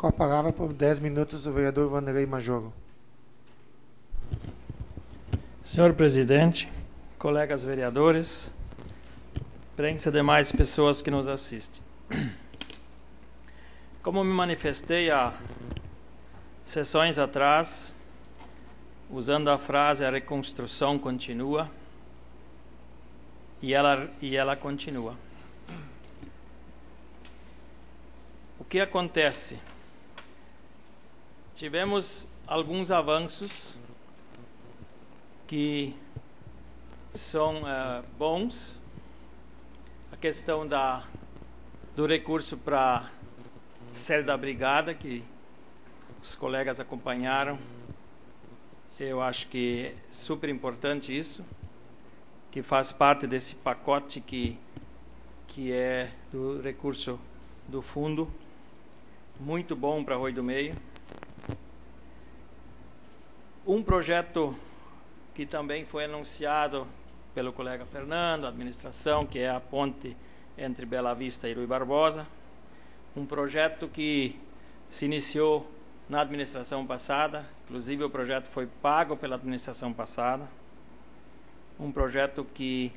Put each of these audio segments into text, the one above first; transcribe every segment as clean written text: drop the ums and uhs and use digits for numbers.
Com a palavra por 10 minutos o vereador Vanderlei Majoro. Senhor presidente, colegas vereadores, imprensa e demais pessoas que nos assistem. Como me manifestei há sessões atrás, usando a frase "a reconstrução continua", e ela continua. O que acontece? Tivemos alguns avanços que são bons. A questão do recurso para sede da brigada, que os colegas acompanharam, eu acho que é super importante isso, que faz parte desse pacote que é do recurso do fundo, muito bom para Arroio do Meio. Um projeto que também foi anunciado pelo colega Fernando, a administração, que é a ponte entre Bela Vista e Rui Barbosa. Um projeto que se iniciou na administração passada, inclusive o projeto foi pago pela administração passada. Um projeto que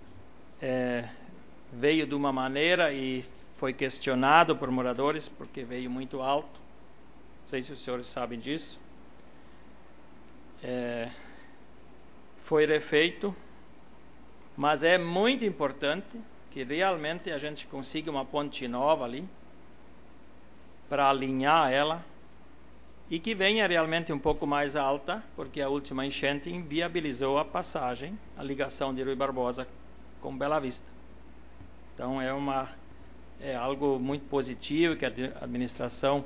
veio de uma maneira e foi questionado por moradores, porque veio muito alto. Não sei se os senhores sabem disso. Foi refeito, mas é muito importante que realmente a gente consiga uma ponte nova ali, para alinhar ela, e que venha realmente um pouco mais alta, porque a última enchente inviabilizou a passagem, a ligação de Rui Barbosa com Bela Vista. Então é algo muito positivo que a administração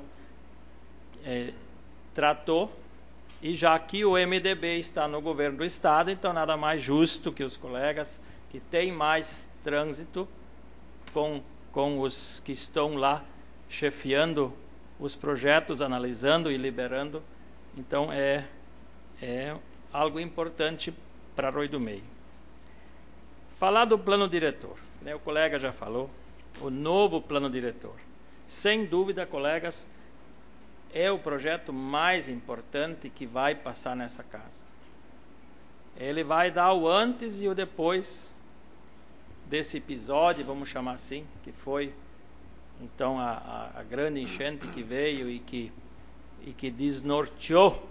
tratou. E já que o MDB está no governo do estado, então nada mais justo que os colegas que têm mais trânsito com os que estão lá chefiando os projetos, analisando e liberando. Então é algo importante para Arroio do Meio. Falar do plano diretor, né? O colega já falou, o novo plano diretor. Sem dúvida, colegas, é o projeto mais importante que vai passar nessa casa. Ele vai dar o antes e o depois desse episódio, vamos chamar assim, que foi então a grande enchente que veio e que desnorteou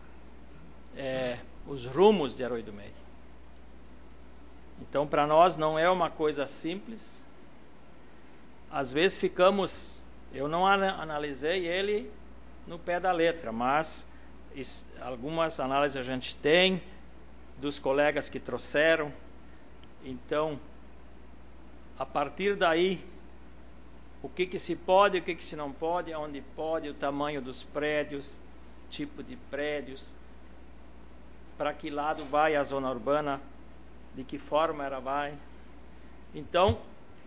os rumos de Arroio do Meio. Então, para nós não é uma coisa simples. Às vezes eu não analisei ele no pé da letra, mas algumas análises a gente tem dos colegas que trouxeram. Então, a partir daí, o que se pode, o que se não pode, aonde pode, o tamanho dos prédios, tipo de prédios, para que lado vai a zona urbana, de que forma ela vai. Então,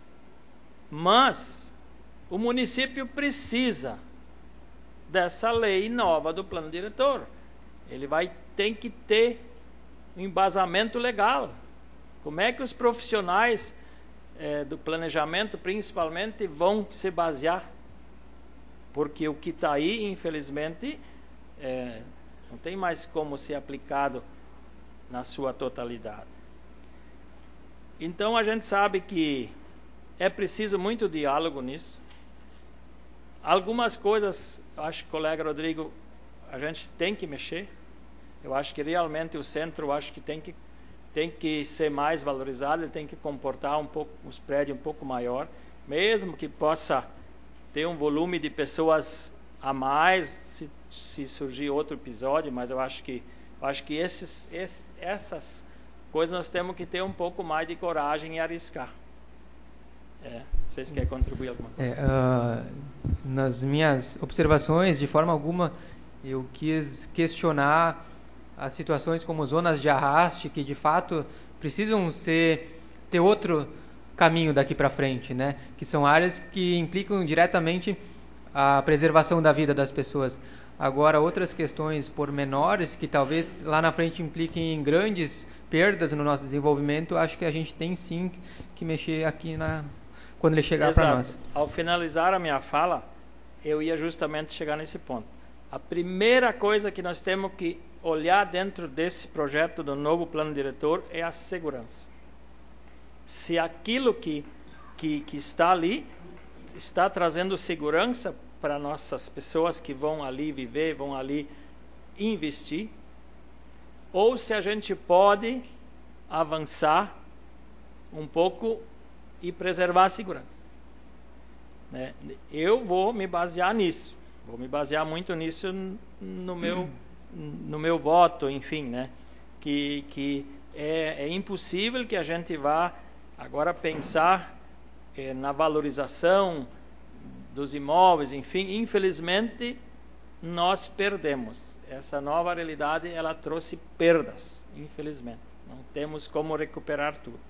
mas o município precisa dessa lei nova do plano diretor. Ele tem que ter um embasamento legal. Como é que os profissionais do planejamento, principalmente, vão se basear? Porque o que está aí, infelizmente, não tem mais como ser aplicado na sua totalidade. Então, a gente sabe que é preciso muito diálogo nisso. Algumas coisas, acho que o colega Rodrigo, a gente tem que mexer. Eu acho que realmente o centro, acho que tem que ser mais valorizado, ele tem que comportar um pouco, os prédios um pouco maior, mesmo que possa ter um volume de pessoas a mais, se surgir outro episódio, mas eu acho que essas coisas nós temos que ter um pouco mais de coragem e arriscar. Vocês querem contribuir alguma coisa? Nas minhas observações, de forma alguma, eu quis questionar as situações como zonas de arraste, que de fato precisam ter outro caminho daqui para frente, né? Que são áreas que implicam diretamente a preservação da vida das pessoas. Agora, outras questões pormenores que talvez lá na frente impliquem em grandes perdas no nosso desenvolvimento, acho que a gente tem sim que mexer aqui quando ele chegar para nós. Ao finalizar a minha fala, eu ia justamente chegar nesse ponto. A primeira coisa que nós temos que olhar dentro desse projeto do novo plano diretor é a segurança. Se aquilo que está ali está trazendo segurança para nossas pessoas que vão ali viver, vão ali investir, ou se a gente pode avançar um pouco e preservar a segurança. Né? Eu vou me basear nisso, vou me basear muito nisso no meu voto, enfim, né? Que é impossível que a gente vá agora pensar na valorização dos imóveis, enfim, infelizmente nós perdemos. Essa nova realidade, ela trouxe perdas, infelizmente. Não temos como recuperar tudo.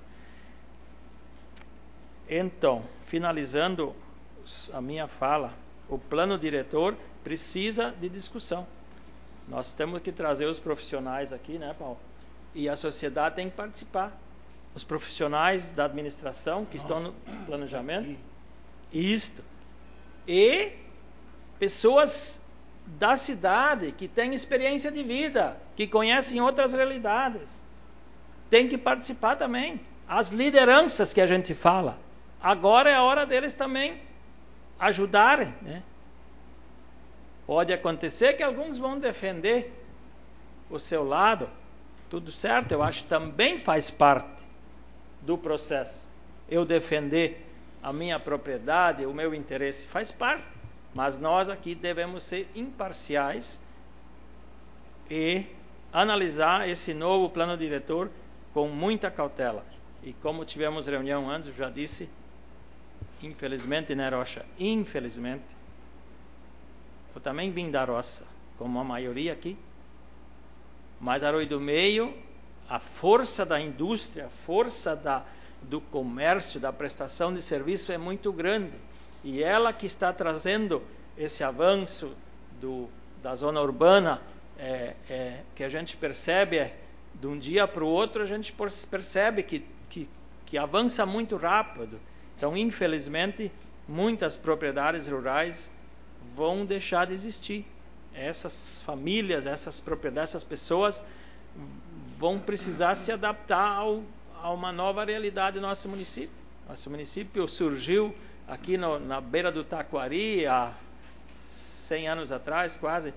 Então, finalizando a minha fala, o plano diretor precisa de discussão. Nós temos que trazer os profissionais aqui, né, Paulo? E a sociedade tem que participar. Os profissionais da administração que estão no planejamento. Isto. E pessoas da cidade que têm experiência de vida, que conhecem outras realidades. Tem que participar também. As lideranças que a gente fala. Agora é a hora deles também ajudarem, né? Pode acontecer que alguns vão defender o seu lado, tudo certo, eu acho que também faz parte do processo. Eu defender a minha propriedade, o meu interesse, faz parte. Mas nós aqui devemos ser imparciais e analisar esse novo plano diretor com muita cautela. E como tivemos reunião antes, eu já disse, infelizmente, né, Rocha? Infelizmente, eu também vim da roça, como a maioria aqui. Mas Arroio do Meio, a força da indústria, a força do comércio, da prestação de serviço é muito grande. E ela que está trazendo esse avanço da zona urbana, que a gente percebe, de um dia para o outro, a gente percebe que avança muito rápido. Então, infelizmente, muitas propriedades rurais vão deixar de existir. Essas famílias, essas propriedades, essas pessoas vão precisar se adaptar a uma nova realidade do nosso município. Nosso município surgiu aqui na beira do Taquari há 100 anos atrás, quase,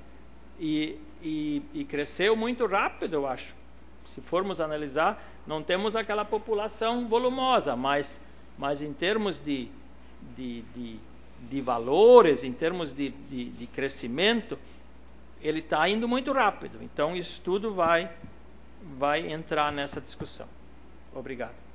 e cresceu muito rápido, eu acho. Se formos analisar, não temos aquela população volumosa, mas em termos de valores, em termos de crescimento, ele está indo muito rápido. Então, isso tudo vai entrar nessa discussão. Obrigado.